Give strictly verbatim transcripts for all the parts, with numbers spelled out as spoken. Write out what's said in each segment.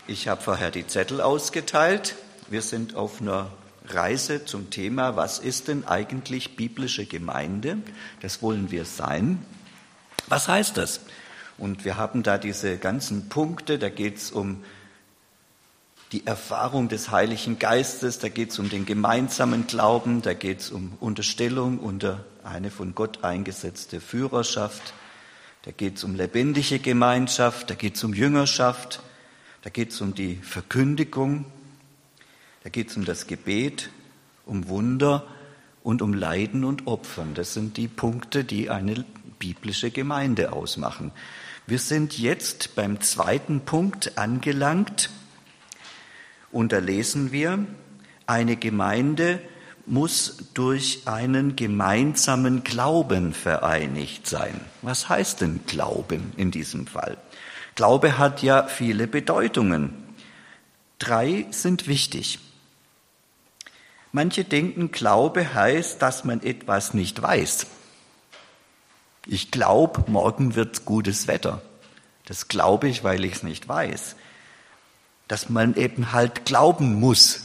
Ich habe vorher die Zettel ausgeteilt. Wir sind auf einer Reise zum Thema, was ist denn eigentlich biblische Gemeinde? Das wollen wir sein. Was heißt das? Und wir haben da diese ganzen Punkte, da geht es um die Erfahrung des Heiligen Geistes, da geht es um den gemeinsamen Glauben, da geht es um Unterstellung unter eine von Gott eingesetzte Führerschaft, da geht es um lebendige Gemeinschaft, da geht es um Jüngerschaft, da geht es um die Verkündigung, da geht es um das Gebet, um Wunder und um Leiden und Opfern. Das sind die Punkte, die eine biblische Gemeinde ausmachen. Wir sind jetzt beim zweiten Punkt angelangt und da lesen wir, eine Gemeinde muss durch einen gemeinsamen Glauben vereinigt sein. Was heißt denn Glauben in diesem Fall? Glaube hat ja viele Bedeutungen. Drei sind wichtig. Manche denken, Glaube heißt, dass man etwas nicht weiß. Ich glaube, morgen wird gutes Wetter. Das glaube ich, weil ich es nicht weiß. Dass man eben halt glauben muss.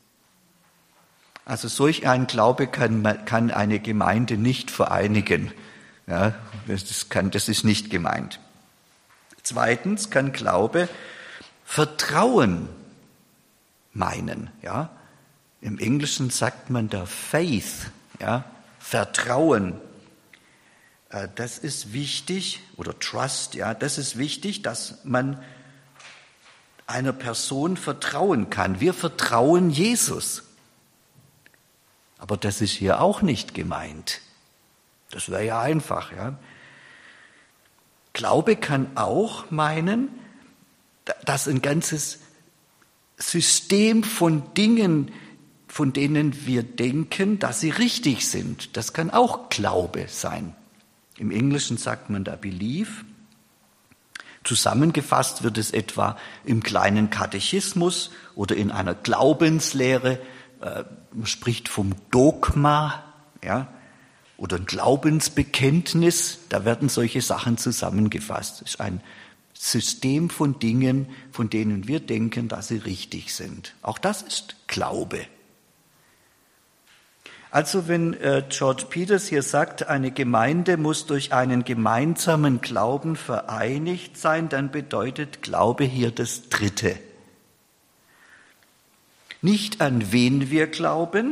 Also solch ein Glaube kann, kann eine Gemeinde nicht vereinigen. Ja, das, kann, das ist nicht gemeint. Zweitens kann Glaube Vertrauen meinen. Ja? Im Englischen sagt man da Faith, ja? Vertrauen. Das ist wichtig, oder Trust, ja, das ist wichtig, dass man einer Person vertrauen kann. Wir vertrauen Jesus. Aber das ist hier auch nicht gemeint. Das wäre ja einfach, ja. Glaube kann auch meinen, dass ein ganzes System von Dingen, von denen wir denken, dass sie richtig sind, das kann auch Glaube sein. Im Englischen sagt man da Belief. Zusammengefasst wird es etwa im kleinen Katechismus oder in einer Glaubenslehre. Man spricht vom Dogma, ja, oder ein Glaubensbekenntnis. Da werden solche Sachen zusammengefasst. Es ist ein System von Dingen, von denen wir denken, dass sie richtig sind. Auch das ist Glaube. Also wenn äh, George Peters hier sagt, eine Gemeinde muss durch einen gemeinsamen Glauben vereinigt sein, dann bedeutet Glaube hier das Dritte. Nicht an wen wir glauben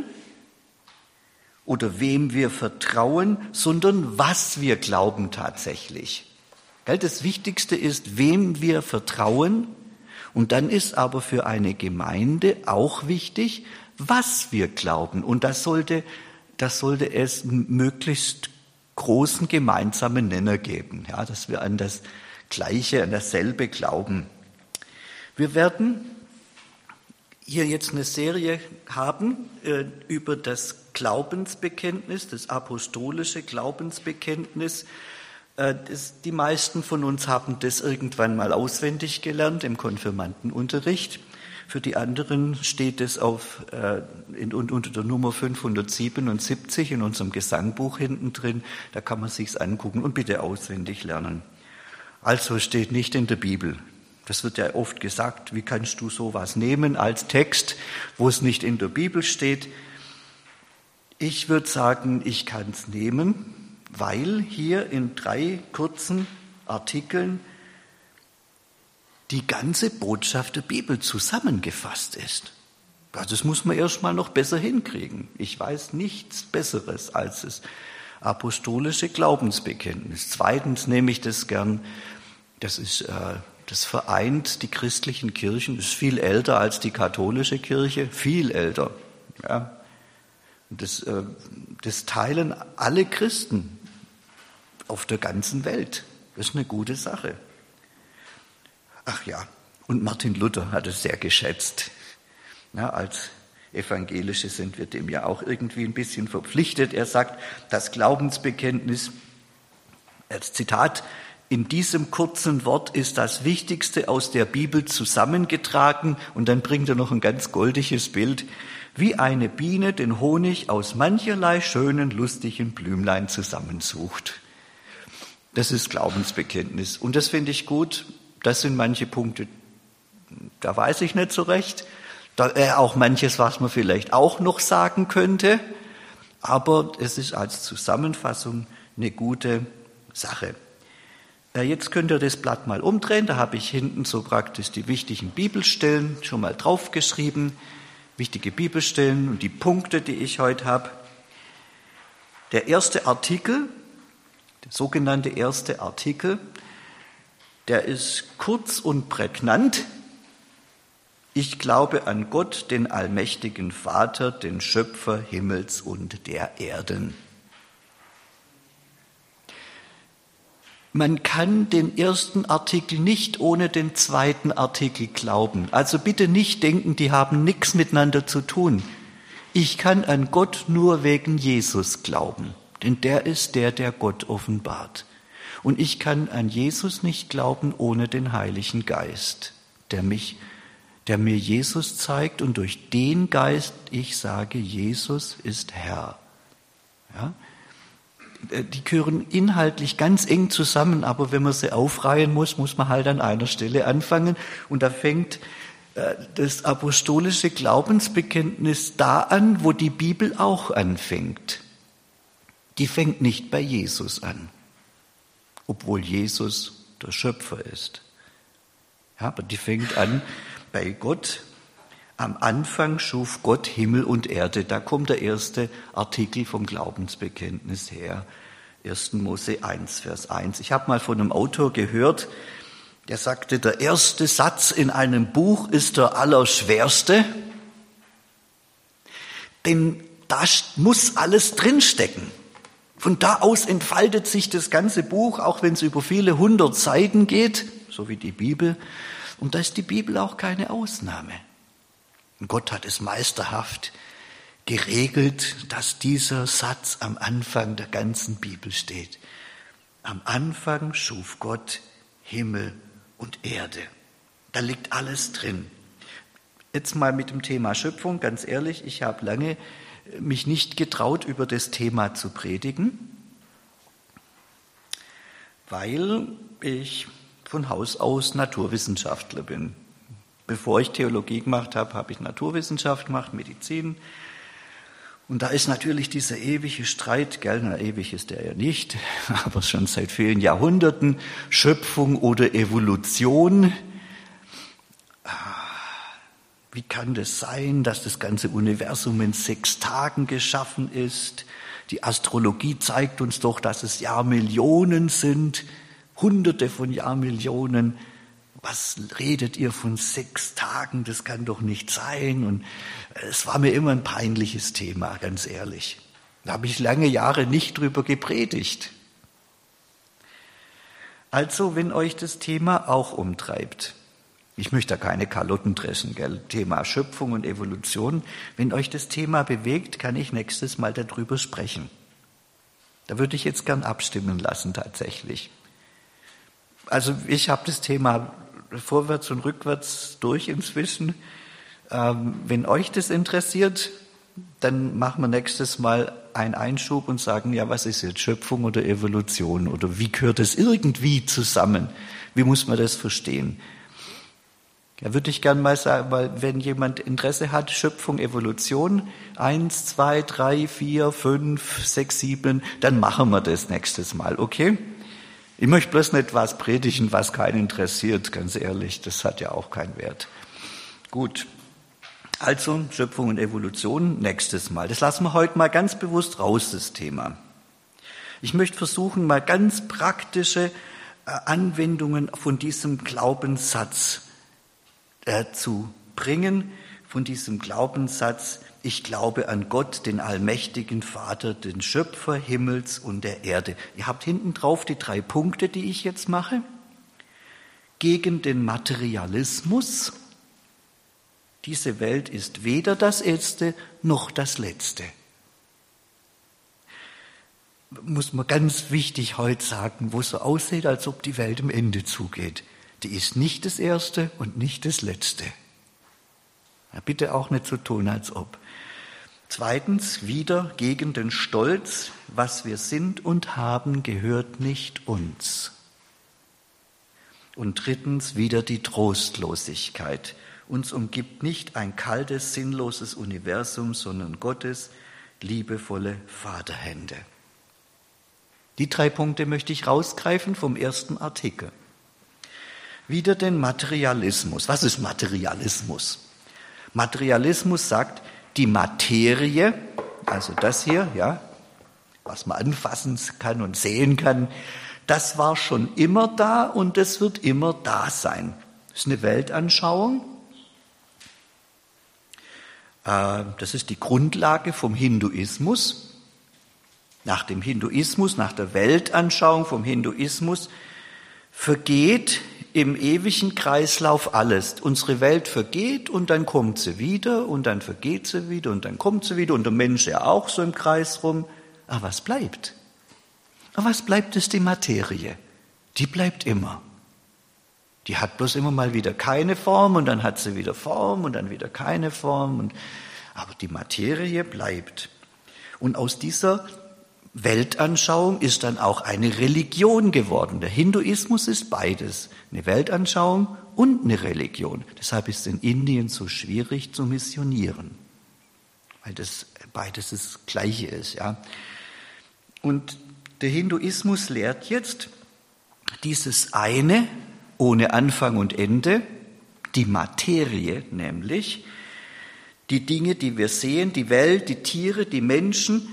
oder wem wir vertrauen, sondern was wir glauben tatsächlich. Das Wichtigste ist, wem wir vertrauen, und dann ist aber für eine Gemeinde auch wichtig, was wir glauben. Und das sollte, das sollte es einen möglichst großen gemeinsamen Nenner geben, ja, dass wir an das Gleiche, an dasselbe glauben. Wir werden hier jetzt eine Serie haben äh, über das Glaubensbekenntnis, das apostolische Glaubensbekenntnis. Äh, das, die meisten von uns haben das irgendwann mal auswendig gelernt im Konfirmandenunterricht. Für die anderen steht es auf, äh, in, unter der Nummer fünfhundertsiebenundsiebzig in unserem Gesangbuch hinten drin. Da kann man sich's angucken und bitte auswendig lernen. Also steht nicht in der Bibel. Das wird ja oft gesagt, wie kannst du sowas nehmen als Text, wo es nicht in der Bibel steht? Ich würde sagen, ich kann es nehmen, weil hier in drei kurzen Artikeln die ganze Botschaft der Bibel zusammengefasst ist. Das muss man erstmal noch besser hinkriegen. Ich weiß nichts Besseres als das apostolische Glaubensbekenntnis. Zweitens nehme ich das gern, das ist, äh, das vereint die christlichen Kirchen, das ist viel älter als die katholische Kirche, viel älter. Ja. Das, äh, das teilen alle Christen auf der ganzen Welt. Das ist eine gute Sache. Ach ja, und Martin Luther hat es sehr geschätzt. Ja, als Evangelische sind wir dem ja auch irgendwie ein bisschen verpflichtet. Er sagt, das Glaubensbekenntnis, als Zitat, in diesem kurzen Wort ist das Wichtigste aus der Bibel zusammengetragen, und dann bringt er noch ein ganz goldiges Bild, wie eine Biene den Honig aus mancherlei schönen, lustigen Blümlein zusammensucht. Das ist Glaubensbekenntnis. Und das finde ich gut. Das sind manche Punkte, da weiß ich nicht so recht. Da wäre auch manches, was man vielleicht auch noch sagen könnte, aber es ist als Zusammenfassung eine gute Sache. Jetzt könnt ihr das Blatt mal umdrehen, da habe ich hinten so praktisch die wichtigen Bibelstellen schon mal draufgeschrieben, wichtige Bibelstellen und die Punkte, die ich heute habe. Der erste Artikel, der sogenannte erste Artikel, der ist kurz und prägnant. Ich glaube an Gott, den allmächtigen Vater, den Schöpfer Himmels und der Erden. Man kann den ersten Artikel nicht ohne den zweiten Artikel glauben. Also bitte nicht denken, die haben nichts miteinander zu tun. Ich kann an Gott nur wegen Jesus glauben, denn der ist der, der Gott offenbart. Und ich kann an Jesus nicht glauben ohne den Heiligen Geist, der mich der mir Jesus zeigt und durch den Geist ich sage, Jesus ist Herr. Ja? Die gehören inhaltlich ganz eng zusammen, aber wenn man sie aufreihen muss, muss man halt an einer Stelle anfangen. Und da fängt das apostolische Glaubensbekenntnis da an, wo die Bibel auch anfängt. Die fängt nicht bei Jesus an, obwohl Jesus der Schöpfer ist. Ja, aber die fängt an bei Gott. Am Anfang schuf Gott Himmel und Erde. Da kommt der erste Artikel vom Glaubensbekenntnis her. erster Mose eins, Vers eins. Ich habe mal von einem Autor gehört, der sagte, der erste Satz in einem Buch ist der allerschwerste, denn da muss alles drinstecken. Von da aus entfaltet sich das ganze Buch, auch wenn es über viele hundert Seiten geht, so wie die Bibel. Und da ist die Bibel auch keine Ausnahme. Und Gott hat es meisterhaft geregelt, dass dieser Satz am Anfang der ganzen Bibel steht. Am Anfang schuf Gott Himmel und Erde. Da liegt alles drin. Jetzt mal mit dem Thema Schöpfung, ganz ehrlich, ich habe lange mich nicht getraut, über das Thema zu predigen, weil ich von Haus aus Naturwissenschaftler bin. Bevor ich Theologie gemacht habe, habe ich Naturwissenschaft gemacht, Medizin. Und da ist natürlich dieser ewige Streit, gell, na, ewig ist der ja nicht, aber schon seit vielen Jahrhunderten, Schöpfung oder Evolution. Wie kann das sein, dass das ganze Universum in sechs Tagen geschaffen ist? Die Astrologie zeigt uns doch, dass es Jahrmillionen sind. Hunderte von Jahrmillionen, was redet ihr von sechs Tagen, das kann doch nicht sein. Und es war mir immer ein peinliches Thema, ganz ehrlich. Da habe ich lange Jahre nicht drüber gepredigt. Also, wenn euch das Thema auch umtreibt, ich möchte da keine Kalotten dreschen, gell? Thema Schöpfung und Evolution, wenn euch das Thema bewegt, kann ich nächstes Mal darüber sprechen. Da würde ich jetzt gern abstimmen lassen, tatsächlich. Also ich habe das Thema vorwärts und rückwärts durch inzwischen. Ähm, wenn euch das interessiert, dann machen wir nächstes Mal einen Einschub und sagen, ja, was ist jetzt Schöpfung oder Evolution? Oder wie gehört das irgendwie zusammen? Wie muss man das verstehen? Ja, würde ich gern mal sagen, weil wenn jemand Interesse hat, Schöpfung, Evolution, eins, zwei, drei, vier, fünf, sechs, sieben, dann machen wir das nächstes Mal, okay? Ich möchte bloß nicht was predigen, was keinen interessiert, ganz ehrlich, das hat ja auch keinen Wert. Gut, also Schöpfung und Evolution nächstes Mal. Das lassen wir heute mal ganz bewusst raus, das Thema. Ich möchte versuchen, mal ganz praktische Anwendungen von diesem Glaubenssatz äh, zu bringen, von diesem Glaubenssatz, ich glaube an Gott, den allmächtigen Vater, den Schöpfer Himmels und der Erde. Ihr habt hinten drauf die drei Punkte, die ich jetzt mache. Gegen den Materialismus. Diese Welt ist weder das Erste noch das Letzte. Muss man ganz wichtig heute sagen, wo es so aussieht, als ob die Welt im Ende zugeht. Die ist nicht das Erste und nicht das Letzte. Ja, bitte auch nicht so tun, als ob. Zweitens, wieder gegen den Stolz, was wir sind und haben, gehört nicht uns. Und drittens wieder die Trostlosigkeit. Uns umgibt nicht ein kaltes, sinnloses Universum, sondern Gottes liebevolle Vaterhände. Die drei Punkte möchte ich rausgreifen vom ersten Artikel. Wieder den Materialismus. Was ist Materialismus? Materialismus sagt, die Materie, also das hier, ja, was man anfassen kann und sehen kann, das war schon immer da und das wird immer da sein. Das ist eine Weltanschauung. Das ist die Grundlage vom Hinduismus. Nach dem Hinduismus, nach der Weltanschauung vom Hinduismus vergeht im ewigen Kreislauf alles. Unsere Welt vergeht und dann kommt sie wieder und dann vergeht sie wieder und dann kommt sie wieder und der Mensch ja auch so im Kreis rum. Aber was bleibt? Aber was bleibt, ist die Materie. Die bleibt immer. Die hat bloß immer mal wieder keine Form und dann hat sie wieder Form und dann wieder keine Form. Und, aber die Materie bleibt. Und aus dieser Weltanschauung ist dann auch eine Religion geworden. Der Hinduismus ist beides, eine Weltanschauung und eine Religion. Deshalb ist es in Indien so schwierig zu missionieren, weil das beides das Gleiche ist. Ja. Und der Hinduismus lehrt jetzt dieses eine ohne Anfang und Ende, die Materie nämlich, die Dinge, die wir sehen, die Welt, die Tiere, die Menschen,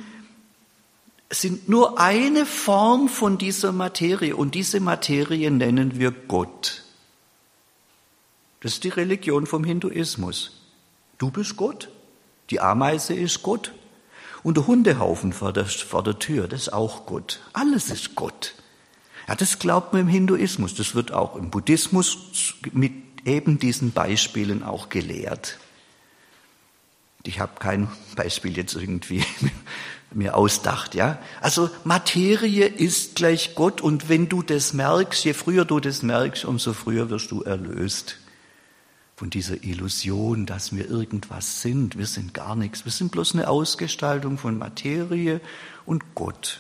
sind nur eine Form von dieser Materie und diese Materie nennen wir Gott. Das ist die Religion vom Hinduismus. Du bist Gott, die Ameise ist Gott und der Hundehaufen vor der, vor der Tür, das ist auch Gott. Alles ist Gott. Ja, das glaubt man im Hinduismus, das wird auch im Buddhismus mit eben diesen Beispielen auch gelehrt. Ich habe kein Beispiel jetzt irgendwie mir ausdacht, ja. Also Materie ist gleich Gott und wenn du das merkst, je früher du das merkst, umso früher wirst du erlöst von dieser Illusion, dass wir irgendwas sind. Wir sind gar nichts. Wir sind bloß eine Ausgestaltung von Materie und Gott.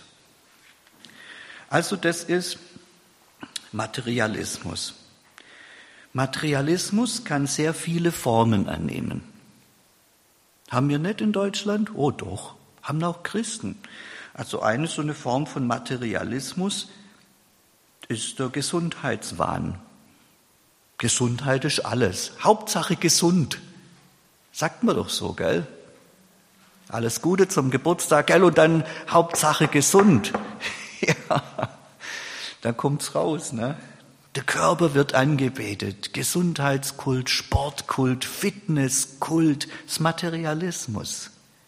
Also das ist Materialismus. Materialismus kann sehr viele Formen annehmen. Haben wir nicht in Deutschland? Oh doch, haben auch Christen. Also eine so eine Form von Materialismus ist der Gesundheitswahn. Gesundheit ist alles. Hauptsache gesund. Sagt man doch so, gell? Alles Gute zum Geburtstag, gell? Und dann Hauptsache gesund. Ja, da kommt's raus, ne? Der Körper wird angebetet. Gesundheitskult, Sportkult, Fitnesskult, das Materialismus.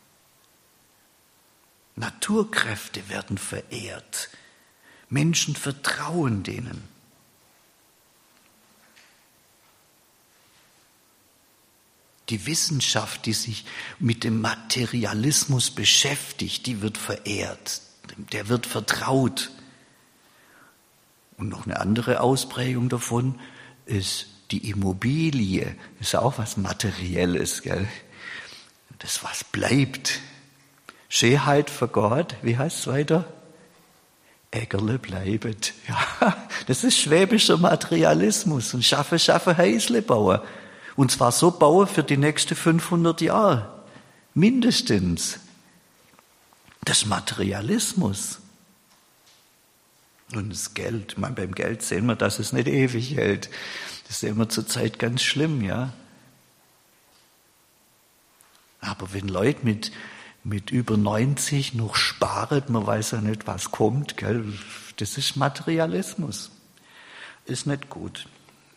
Naturkräfte werden verehrt. Menschen vertrauen denen. Die Wissenschaft, die sich mit dem Materialismus beschäftigt, die wird verehrt. Der wird vertraut. Und noch eine andere Ausprägung davon ist die Immobilie. Das ist auch was Materielles, gell? Das was bleibt. Schönheit vergeht, wie heißt es weiter? Ägerle bleibet. Ja, das ist schwäbischer Materialismus. Und schaffe, schaffe, Häusle bauen. Und zwar so bauen für die nächsten fünfhundert Jahre. Mindestens. Das ist Materialismus. Und das Geld. Ich meine, beim Geld sehen wir, dass es nicht ewig hält. Das sehen wir zurzeit ganz schlimm, ja. Aber wenn Leute mit, mit über neunzig noch sparen, man weiß ja nicht, was kommt, gell? Das ist Materialismus. Ist nicht gut.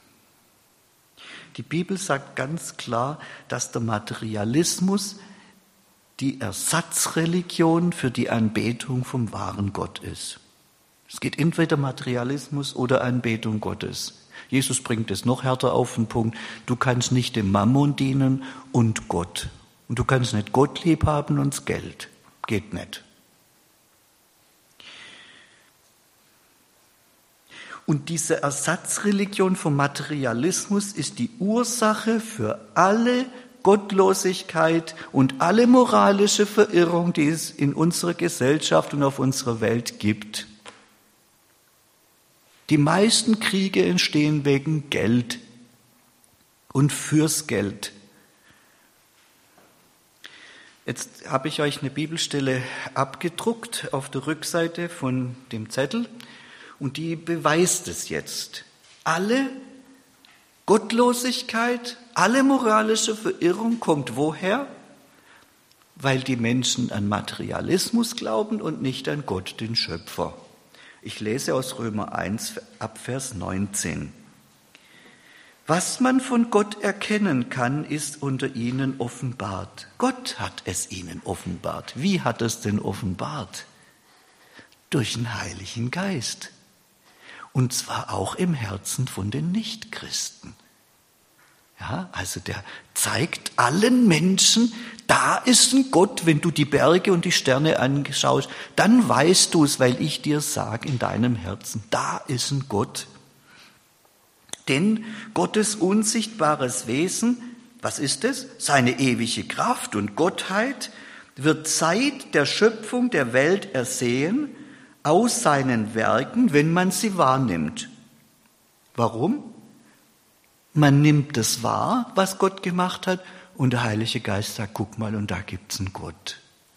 Die Bibel sagt ganz klar, dass der Materialismus die Ersatzreligion für die Anbetung vom wahren Gott ist. Es geht entweder Materialismus oder Anbetung Gottes. Jesus bringt es noch härter auf den Punkt. Du kannst nicht dem Mammon dienen und Gott. Und du kannst nicht Gott lieb haben und das Geld. Geht nicht. Und diese Ersatzreligion vom Materialismus ist die Ursache für alle Gottlosigkeit und alle moralische Verirrung, die es in unserer Gesellschaft und auf unserer Welt gibt. Die meisten Kriege entstehen wegen Geld und fürs Geld. Jetzt habe ich euch eine Bibelstelle abgedruckt auf der Rückseite von dem Zettel und die beweist es jetzt. Alle Gottlosigkeit, alle moralische Verirrung kommt woher? Weil die Menschen an Materialismus glauben und nicht an Gott, den Schöpfer. Ich lese aus Römer eins ab Vers neunzehn. Was man von Gott erkennen kann, ist unter ihnen offenbart. Gott hat es ihnen offenbart. Wie hat es denn offenbart? Durch den Heiligen Geist. Und zwar auch im Herzen von den Nichtchristen. Ja, also der zeigt allen Menschen, da ist ein Gott. Wenn du die Berge und die Sterne anschaust, dann weißt du es, weil ich dir sage in deinem Herzen, da ist ein Gott. Denn Gottes unsichtbares Wesen, was ist es? Seine ewige Kraft und Gottheit wird seit der Schöpfung der Welt ersehen aus seinen Werken, wenn man sie wahrnimmt. Warum? Man nimmt es wahr, was Gott gemacht hat, und der Heilige Geist sagt, guck mal, und da gibt's einen Gott.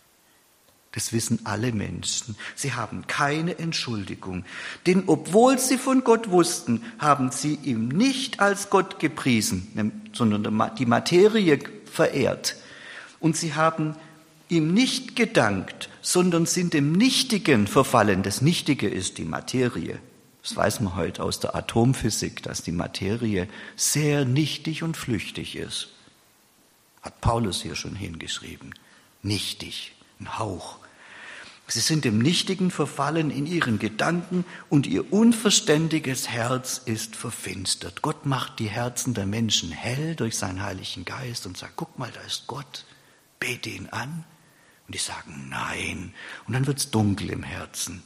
Das wissen alle Menschen. Sie haben keine Entschuldigung. Denn obwohl sie von Gott wussten, haben sie ihn nicht als Gott gepriesen, sondern die Materie verehrt. Und sie haben ihm nicht gedankt, sondern sind dem Nichtigen verfallen. Das Nichtige ist die Materie. Das weiß man heute aus der Atomphysik, dass die Materie sehr nichtig und flüchtig ist. Hat Paulus hier schon hingeschrieben. Nichtig, ein Hauch. Sie sind dem Nichtigen verfallen in ihren Gedanken und ihr unverständiges Herz ist verfinstert. Gott macht die Herzen der Menschen hell durch seinen Heiligen Geist und sagt, guck mal, da ist Gott, bete ihn an. Und die sagen nein. Und dann wird's dunkel im Herzen.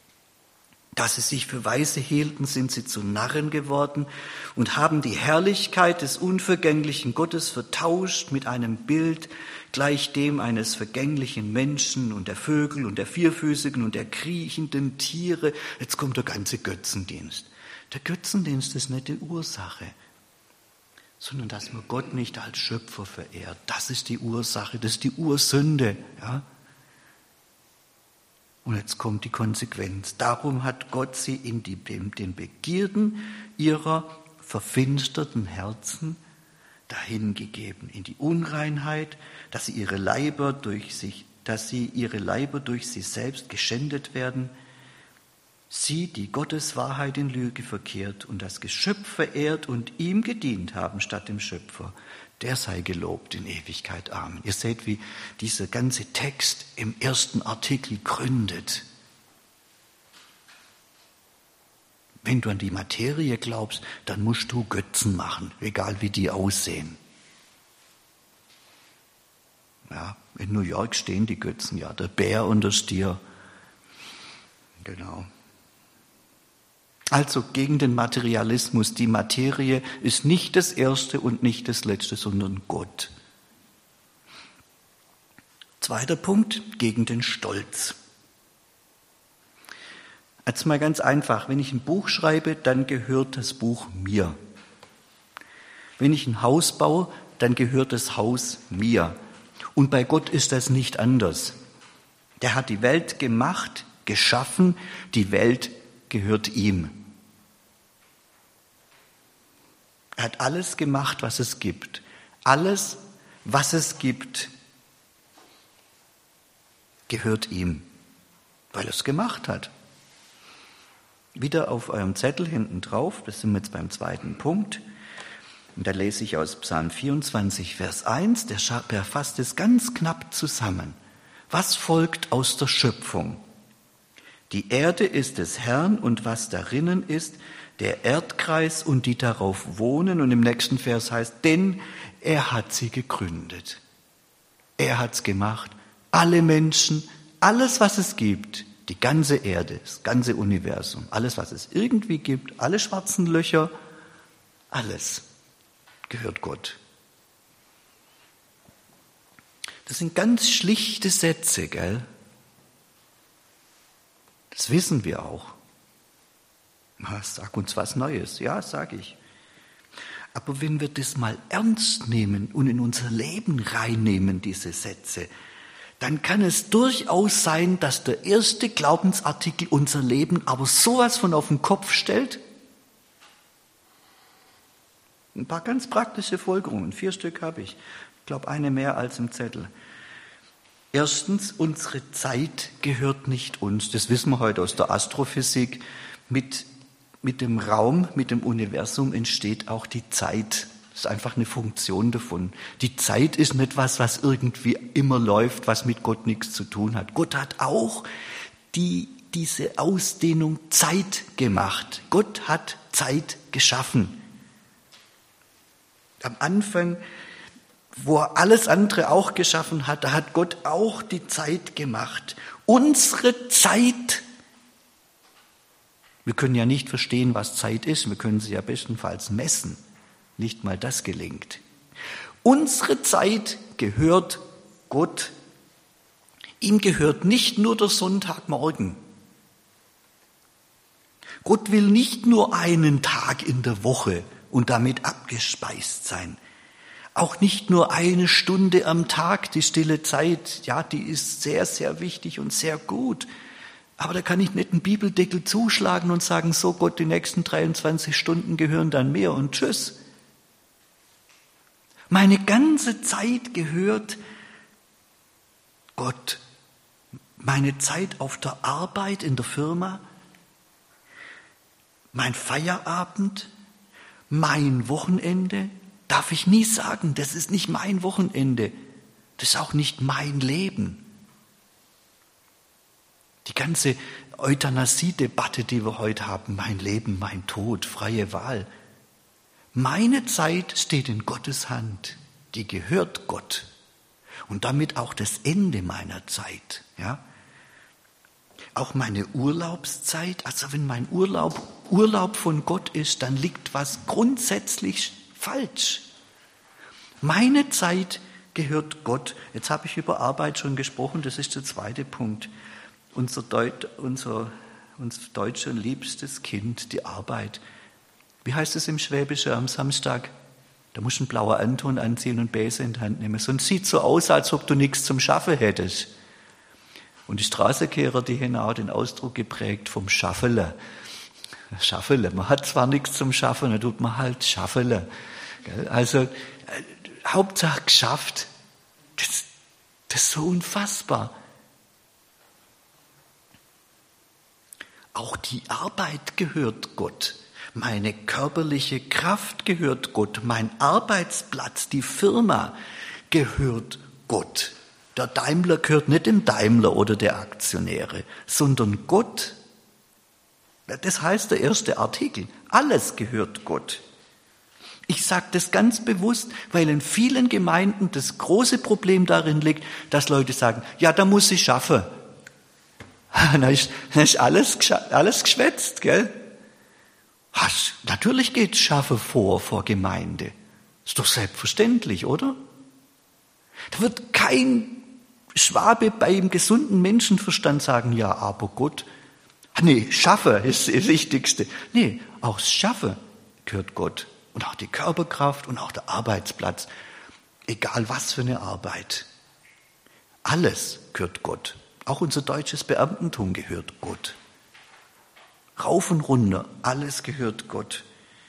Da sie sich für Weise hielten, sind sie zu Narren geworden und haben die Herrlichkeit des unvergänglichen Gottes vertauscht mit einem Bild gleich dem eines vergänglichen Menschen und der Vögel und der vierfüßigen und der kriechenden Tiere. Jetzt kommt der ganze Götzendienst. Der Götzendienst ist nicht die Ursache, sondern dass man Gott nicht als Schöpfer verehrt. Das ist die Ursache, das ist die Ursünde, ja. Und jetzt kommt die Konsequenz. Darum hat Gott sie in die, den Begierden ihrer verfinsterten Herzen dahingegeben, in die Unreinheit, dass sie ihre Leiber durch sich, dass sie ihre Leiber durch sie selbst geschändet werden. Sie, die Gottes Wahrheit in Lüge verkehrt und das Geschöpf verehrt und ihm gedient haben statt dem Schöpfer, der sei gelobt in Ewigkeit. Amen. Ihr seht, wie dieser ganze Text im ersten Artikel gründet. Wenn du an die Materie glaubst, dann musst du Götzen machen, egal wie die aussehen. Ja, in New York stehen die Götzen, ja, der Bär und der Stier. Genau. Also gegen den Materialismus. Die Materie ist nicht das Erste und nicht das Letzte, sondern Gott. Zweiter Punkt, gegen den Stolz. Jetzt mal ganz einfach, wenn ich ein Buch schreibe, dann gehört das Buch mir. Wenn ich ein Haus baue, dann gehört das Haus mir. Und bei Gott ist das nicht anders. Der hat die Welt gemacht, geschaffen, die Welt gehört ihm. Er hat alles gemacht, was es gibt. Alles, was es gibt, gehört ihm, weil er es gemacht hat. Wieder auf eurem Zettel hinten drauf, das sind wir jetzt beim zweiten Punkt. Und da lese ich aus Psalm vierundzwanzig, Vers eins, der fasst es ganz knapp zusammen. Was folgt aus der Schöpfung? Die Erde ist des Herrn und was darinnen ist, der Erdkreis und die darauf wohnen. Und im nächsten Vers heißt, denn er hat sie gegründet. Er hat's gemacht. Alle Menschen, alles was es gibt, die ganze Erde, das ganze Universum, alles was es irgendwie gibt, alle schwarzen Löcher, alles gehört Gott. Das sind ganz schlichte Sätze, gell? Das wissen wir auch. Na, sag uns was Neues. Ja, sag ich. Aber wenn wir das mal ernst nehmen und in unser Leben reinnehmen, diese Sätze, dann kann es durchaus sein, dass der erste Glaubensartikel unser Leben aber sowas von auf den Kopf stellt. Ein paar ganz praktische Folgerungen, vier Stück habe ich. Ich glaube, eine mehr als im Zettel. Erstens, unsere Zeit gehört nicht uns. Das wissen wir heute aus der Astrophysik. Mit, mit dem Raum, mit dem Universum entsteht auch die Zeit. Das ist einfach eine Funktion davon. Die Zeit ist nicht was, was irgendwie immer läuft, was mit Gott nichts zu tun hat. Gott hat auch die, diese Ausdehnung Zeit gemacht. Gott hat Zeit geschaffen. Am Anfang, wo er alles andere auch geschaffen hat, da hat Gott auch die Zeit gemacht. Unsere Zeit, wir können ja nicht verstehen, was Zeit ist, wir können sie ja bestenfalls messen. Nicht mal das gelingt. Unsere Zeit gehört Gott. Ihm gehört nicht nur der Sonntagmorgen. Gott will nicht nur einen Tag in der Woche und damit abgespeist sein. Auch nicht nur eine Stunde am Tag, die stille Zeit, ja, die ist sehr, sehr wichtig und sehr gut. Aber da kann ich nicht einen Bibeldeckel zuschlagen und sagen, so Gott, die nächsten dreiundzwanzig Stunden gehören dann mir und tschüss. Meine ganze Zeit gehört Gott. Meine Zeit auf der Arbeit, in der Firma, mein Feierabend, mein Wochenende, darf ich nie sagen, das ist nicht mein Wochenende, das ist auch nicht mein Leben. Die ganze Euthanasie-Debatte, die wir heute haben, mein Leben, mein Tod, freie Wahl. Meine Zeit steht in Gottes Hand, die gehört Gott und damit auch das Ende meiner Zeit. Ja? Auch meine Urlaubszeit, also wenn mein Urlaub Urlaub von Gott ist, dann liegt was grundsätzlich falsch. Meine Zeit gehört Gott. Jetzt habe ich über Arbeit schon gesprochen, das ist der zweite Punkt. Unser, Deut, unser, unser deutscher liebstes Kind, die Arbeit. Wie heißt es im Schwäbischen am Samstag? Da musst du einen blauen Anton anziehen und Besen in die Hand nehmen. Sonst sieht es so aus, als ob du nichts zum Schaffen hättest. Und die Straßenkehrer, die haben auch den Ausdruck geprägt vom Schaffele. Schaffele. Man hat zwar nichts zum Schaffen, dann tut man halt Schaffele. Also, äh, Hauptsache geschafft. Das, das ist so unfassbar. Auch die Arbeit gehört Gott. Meine körperliche Kraft gehört Gott. Mein Arbeitsplatz, die Firma gehört Gott. Der Daimler gehört nicht dem Daimler oder der Aktionäre, sondern Gott. Das heißt der erste Artikel. Alles gehört Gott. Ich sage das ganz bewusst, weil in vielen Gemeinden das große Problem darin liegt, dass Leute sagen, ja, da muss ich schaffen. Da ist, da ist alles, alles geschwätzt, gell? Hast, natürlich geht Schaffen vor, vor Gemeinde. Ist doch selbstverständlich, oder? Da wird kein Schwabe beim gesunden Menschenverstand sagen, ja, aber Gott, nee, Schaffen ist das Wichtigste. Nee, auch das Schaffen gehört Gott. Und auch die Körperkraft und auch der Arbeitsplatz. Egal was für eine Arbeit. Alles gehört Gott. Auch unser deutsches Beamtentum gehört Gott. Rauf und runter, alles gehört Gott.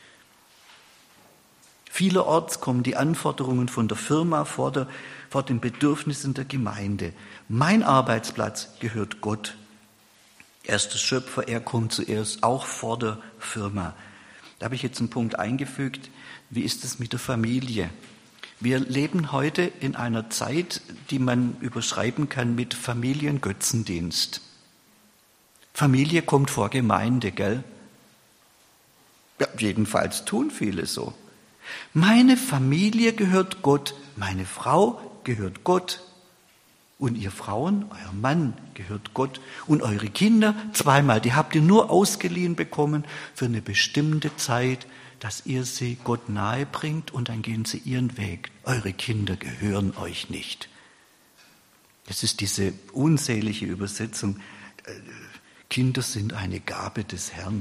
Vielerorts kommen die Anforderungen von der Firma vor, der, vor den Bedürfnissen der Gemeinde. Mein Arbeitsplatz gehört Gott. Er ist der Schöpfer, er kommt zuerst, auch vor der Firma. Da habe ich jetzt einen Punkt eingefügt. Wie ist es mit der Familie? Wir leben heute in einer Zeit, die man überschreiben kann mit Familiengötzendienst. Familie kommt vor Gemeinde, gell? Ja, jedenfalls tun viele so. Meine Familie gehört Gott, meine Frau gehört Gott und ihr Frauen, euer Mann gehört Gott und eure Kinder zweimal, die habt ihr nur ausgeliehen bekommen für eine bestimmte Zeit, dass ihr sie Gott nahe bringt und dann gehen sie ihren Weg. Eure Kinder gehören euch nicht. Das ist diese unselige Übersetzung. Kinder sind eine Gabe des Herrn.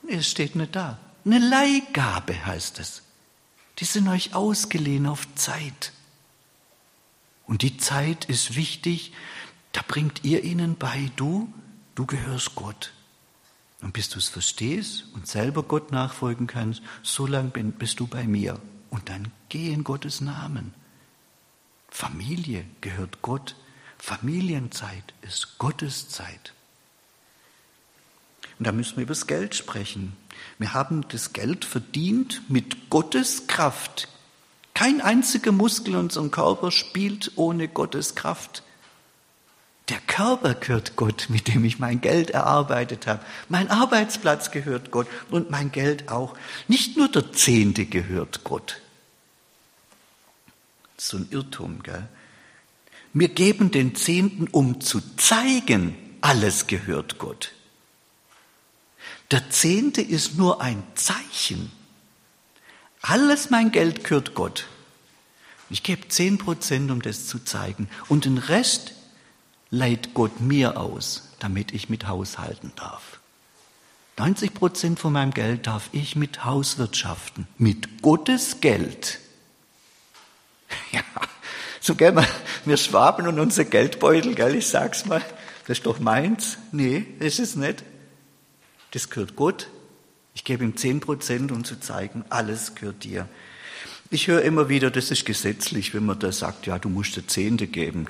Nee, es steht nicht da. Eine Leihgabe heißt es. Die sind euch ausgeliehen auf Zeit. Und die Zeit ist wichtig, da bringt ihr ihnen bei, du, du gehörst Gott. Und bis du es verstehst und selber Gott nachfolgen kannst, so lange bist du bei mir. Und dann geh in Gottes Namen. Familie gehört Gott. Familienzeit ist Gottes Zeit. Und da müssen wir über das Geld sprechen. Wir haben das Geld verdient mit Gottes Kraft. Kein einziger Muskel in unserem Körper spielt ohne Gottes Kraft. Der Körper gehört Gott, mit dem ich mein Geld erarbeitet habe. Mein Arbeitsplatz gehört Gott und mein Geld auch. Nicht nur der Zehnte gehört Gott. Das ist so ein Irrtum, gell? Wir geben den Zehnten, um zu zeigen, alles gehört Gott. Der Zehnte ist nur ein Zeichen. Alles mein Geld gehört Gott. Ich gebe zehn Prozent, um das zu zeigen. Und den Rest leiht Gott mir aus, damit ich mit haushalten darf. neunzig Prozent von meinem Geld darf ich mit hauswirtschaften. Mit Gottes Geld. Ja, so gell, wir Schwaben und unser Geldbeutel, gell, ich sag's mal, das ist doch meins. Nee, das ist es nicht. Das gehört Gott. Ich gebe ihm zehn Prozent, um zu zeigen, alles gehört dir. Ich höre immer wieder, das ist gesetzlich, wenn man da sagt, ja, du musst der Zehnte geben.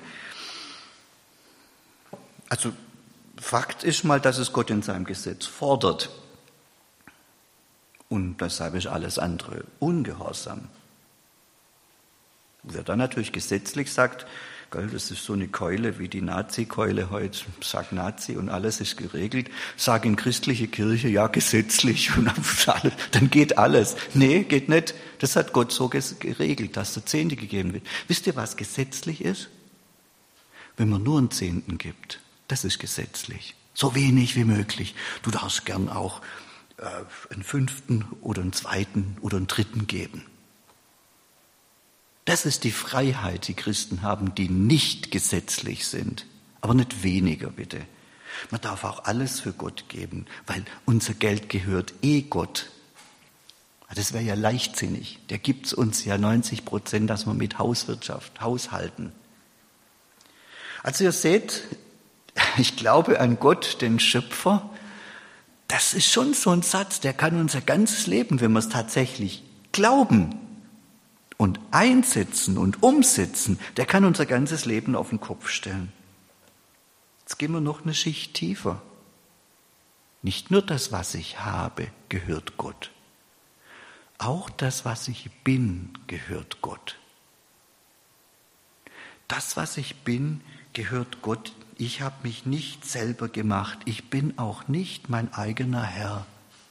Also Fakt ist mal, dass es Gott in seinem Gesetz fordert. Und deshalb ist alles andere ungehorsam. Wer dann natürlich gesetzlich sagt, gell, das ist so eine Keule wie die Nazi-Keule heute, sagt Nazi und alles ist geregelt, sag in christliche Kirche, ja gesetzlich und dann geht alles. Nee, geht nicht. Das hat Gott so geregelt, dass der Zehnte gegeben wird. Wisst ihr, was gesetzlich ist? Wenn man nur einen Zehnten gibt, das ist gesetzlich. So wenig wie möglich. Du darfst gern auch äh, einen Fünften oder einen Zweiten oder einen Dritten geben. Das ist die Freiheit, die Christen haben, die nicht gesetzlich sind. Aber nicht weniger, bitte. Man darf auch alles für Gott geben, weil unser Geld gehört eh Gott. Das wäre ja leichtsinnig. Der gibt es uns ja neunzig Prozent, dass wir mit Hauswirtschaft, Haushalten. Also ihr seht, ich glaube an Gott, den Schöpfer. Das ist schon so ein Satz, der kann unser ganzes Leben, wenn wir es tatsächlich glauben, und einsetzen und umsetzen, der kann unser ganzes Leben auf den Kopf stellen. Jetzt gehen wir noch eine Schicht tiefer. Nicht nur das, was ich habe, gehört Gott. Auch das, was ich bin, gehört Gott. Das, was ich bin, gehört Gott. Ich habe mich nicht selber gemacht. Ich bin auch nicht mein eigener Herr.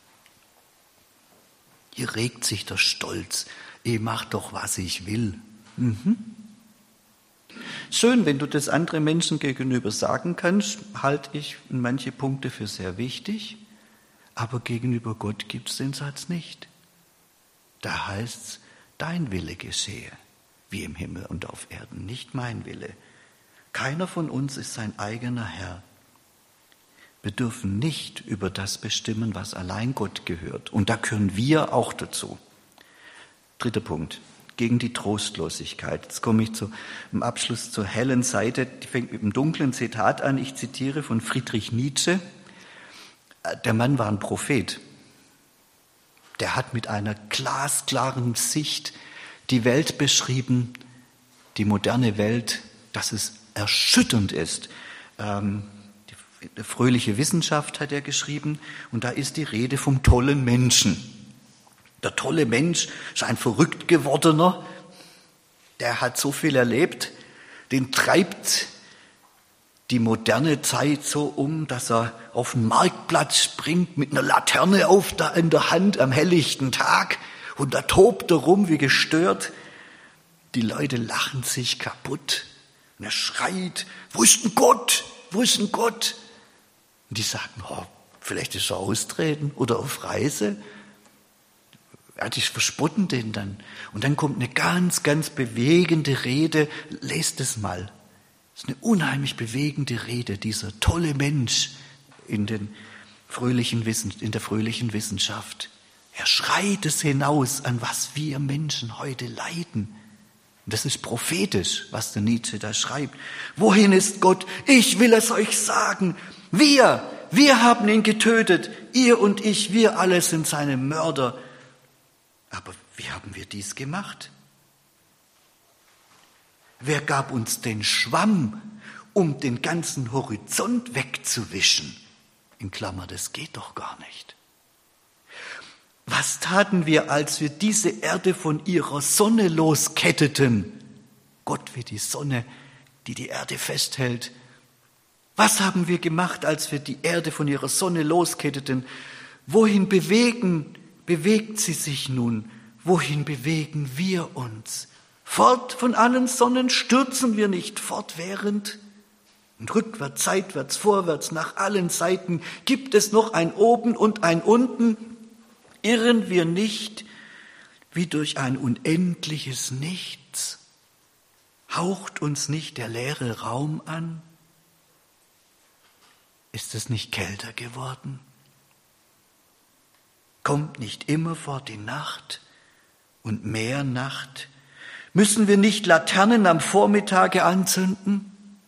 Hier regt sich der Stolz. Ich mach doch, was ich will. Mhm. Schön, wenn du das anderen Menschen gegenüber sagen kannst, halte ich manche Punkte für sehr wichtig, aber gegenüber Gott gibt es den Satz nicht. Da heißt es, dein Wille geschehe, wie im Himmel und auf Erden, nicht mein Wille. Keiner von uns ist sein eigener Herr. Wir dürfen nicht über das bestimmen, was allein Gott gehört. Und da gehören wir auch dazu. Dritter Punkt, gegen die Trostlosigkeit. Jetzt komme ich zum Abschluss zur hellen Seite. Die fängt mit einem dunklen Zitat an. Ich zitiere von Friedrich Nietzsche. Der Mann war ein Prophet. Der hat mit einer glasklaren Sicht die Welt beschrieben, die moderne Welt, dass es erschütternd ist. Ähm, die fröhliche Wissenschaft hat er geschrieben und da ist die Rede vom tollen Menschen. Der tolle Mensch ist ein verrückt gewordener, der hat so viel erlebt, den treibt die moderne Zeit so um, dass er auf den Marktplatz springt mit einer Laterne auf der, in der Hand am helllichten Tag und da tobt er rum wie gestört. Die Leute lachen sich kaputt und er schreit, wo ist denn Gott, wo ist denn Gott? Und die sagen, oh, vielleicht ist er austreten oder auf Reise. Ja, die verspotten den dann. Und dann kommt eine ganz, ganz bewegende Rede. Lest es mal. Das ist eine unheimlich bewegende Rede, dieser tolle Mensch in den fröhlichen Wissen, in der fröhlichen Wissenschaft. Er schreit es hinaus, an was wir Menschen heute leiden. Und das ist prophetisch, was der Nietzsche da schreibt. Wohin ist Gott? Ich will es euch sagen. Wir, wir haben ihn getötet. Ihr und ich, wir alle sind seine Mörder. Aber wie haben wir dies gemacht? Wer gab uns den Schwamm, um den ganzen Horizont wegzuwischen? In Klammer, das geht doch gar nicht. Was taten wir, als wir diese Erde von ihrer Sonne losketteten? Gott wie die Sonne, die die Erde festhält. Was haben wir gemacht, als wir die Erde von ihrer Sonne losketteten? Wohin bewegen, bewegt sie sich nun? Wohin bewegen wir uns? Fort von allen Sonnen stürzen wir nicht fortwährend? Und rückwärts, seitwärts, vorwärts, nach allen Seiten gibt es noch ein Oben und ein Unten. Irren wir nicht wie durch ein unendliches Nichts? Haucht uns nicht der leere Raum an? Ist es nicht kälter geworden? Kommt nicht immerfort die Nacht und mehr Nacht? Müssen wir nicht Laternen am Vormittage anzünden?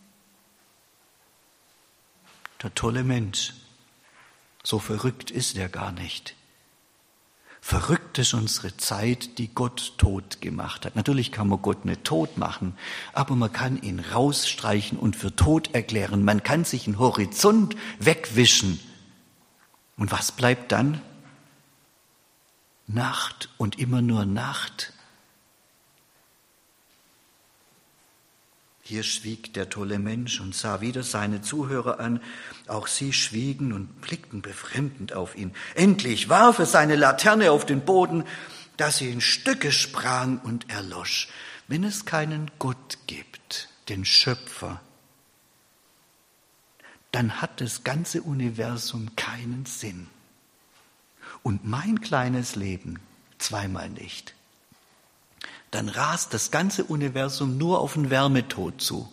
Der tolle Mensch, so verrückt ist er gar nicht. Verrückt ist unsere Zeit, die Gott tot gemacht hat. Natürlich kann man Gott nicht tot machen, aber man kann ihn rausstreichen und für tot erklären. Man kann sich einen Horizont wegwischen. Und was bleibt dann? Nacht und immer nur Nacht. Hier schwieg der tolle Mensch und sah wieder seine Zuhörer an. Auch sie schwiegen und blickten befremdend auf ihn. Endlich warf er seine Laterne auf den Boden, dass sie in Stücke sprang und erlosch. Wenn es keinen Gott gibt, den Schöpfer, dann hat das ganze Universum keinen Sinn. Und mein kleines Leben zweimal nicht. Dann rast das ganze Universum nur auf den Wärmetod zu.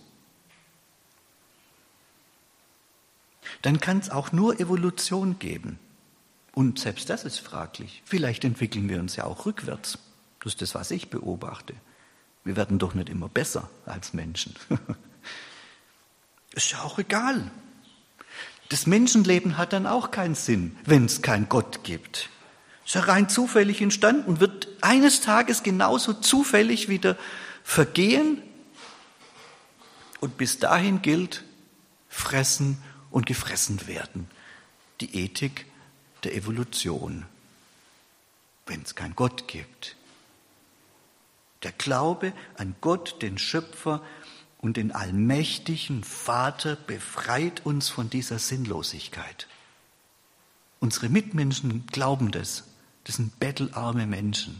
Dann kann es auch nur Evolution geben. Und selbst das ist fraglich. Vielleicht entwickeln wir uns ja auch rückwärts. Das ist das, was ich beobachte. Wir werden doch nicht immer besser als Menschen. Ist ja auch egal. Das Menschenleben hat dann auch keinen Sinn, wenn es keinen Gott gibt. Ist ja rein zufällig entstanden, wird eines Tages genauso zufällig wieder vergehen. Und bis dahin gilt, fressen und gefressen werden. Die Ethik der Evolution, wenn es keinen Gott gibt. Der Glaube an Gott, den Schöpfer und den allmächtigen Vater befreit uns von dieser Sinnlosigkeit. Unsere Mitmenschen glauben das. Das sind bettelarme Menschen.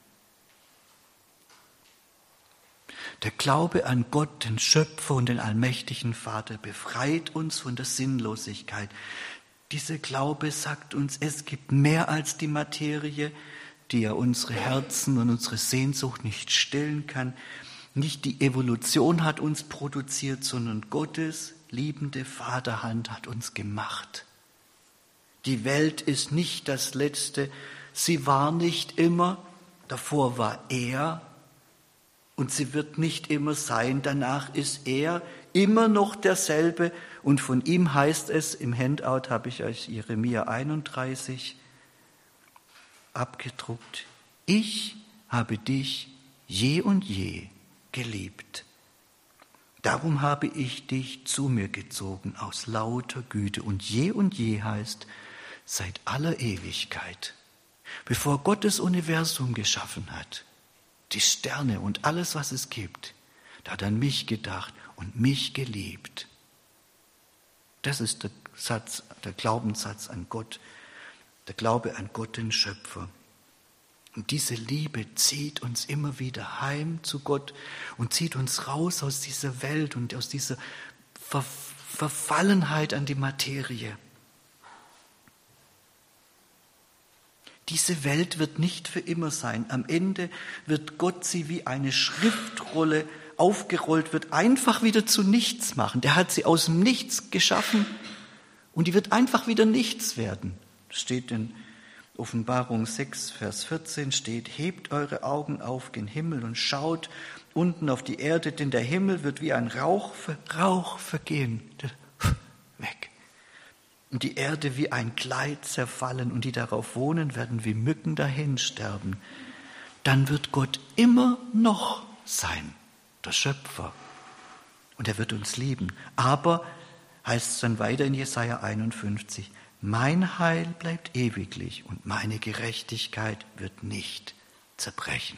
Der Glaube an Gott, den Schöpfer und den allmächtigen Vater, befreit uns von der Sinnlosigkeit. Dieser Glaube sagt uns, es gibt mehr als die Materie, die ja unsere Herzen und unsere Sehnsucht nicht stillen kann. Nicht die Evolution hat uns produziert, sondern Gottes liebende Vaterhand hat uns gemacht. Die Welt ist nicht das Letzte. Sie war nicht immer, davor war er und sie wird nicht immer sein. Danach ist er immer noch derselbe und von ihm heißt es, im Handout habe ich euch Jeremia einunddreißig abgedruckt, ich habe dich je und je geliebt. Darum habe ich dich zu mir gezogen aus lauter Güte. Und je und je heißt seit aller Ewigkeit. Bevor Gott das Universum geschaffen hat, die Sterne und alles, was es gibt, da hat er an mich gedacht und mich geliebt. Das ist der Satz, der Glaubenssatz an Gott, der Glaube an Gott, den Schöpfer. Und diese Liebe zieht uns immer wieder heim zu Gott und zieht uns raus aus dieser Welt und aus dieser Ver- Verfallenheit an die Materie. Diese Welt wird nicht für immer sein. Am Ende wird Gott sie wie eine Schriftrolle aufgerollt, wird einfach wieder zu nichts machen. Der hat sie aus dem Nichts geschaffen Und die wird einfach wieder nichts werden. Das steht in Offenbarung sechs, Vers vierzehn, steht, hebt eure Augen auf gen Himmel und schaut unten auf die Erde, denn der Himmel wird wie ein Rauch, Rauch vergehen. Weg. Und die Erde wie ein Kleid zerfallen und die darauf wohnen, werden wie Mücken dahin sterben. Dann wird Gott immer noch sein, der Schöpfer. Und er wird uns lieben. Aber, heißt es dann weiter in Jesaja einundfünfzig, mein Heil bleibt ewiglich und meine Gerechtigkeit wird nicht zerbrechen.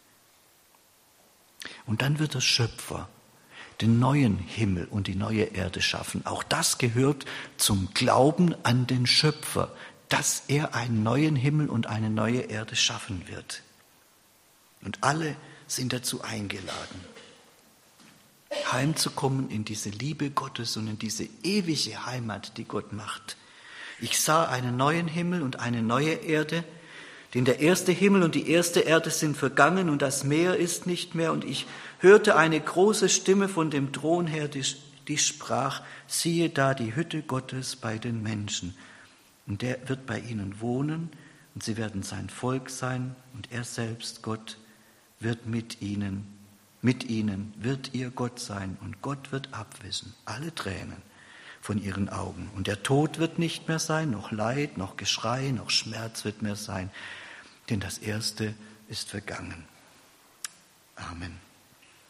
Und dann wird der Schöpfer den neuen Himmel und die neue Erde schaffen. Auch das gehört zum Glauben an den Schöpfer, dass er einen neuen Himmel und eine neue Erde schaffen wird. Und alle sind dazu eingeladen, heimzukommen in diese Liebe Gottes und in diese ewige Heimat, die Gott macht. Ich sah einen neuen Himmel und eine neue Erde, denn der erste Himmel und die erste Erde sind vergangen und das Meer ist nicht mehr. Und ich hörte eine große Stimme von dem Thron her, die, die sprach, siehe da die Hütte Gottes bei den Menschen. Und der wird bei ihnen wohnen und sie werden sein Volk sein und er selbst, Gott, wird mit ihnen, mit ihnen wird ihr Gott sein und Gott wird abwischen alle Tränen von ihren Augen. Und der Tod wird nicht mehr sein, noch Leid, noch Geschrei, noch Schmerz wird mehr sein, denn das Erste ist vergangen. Amen.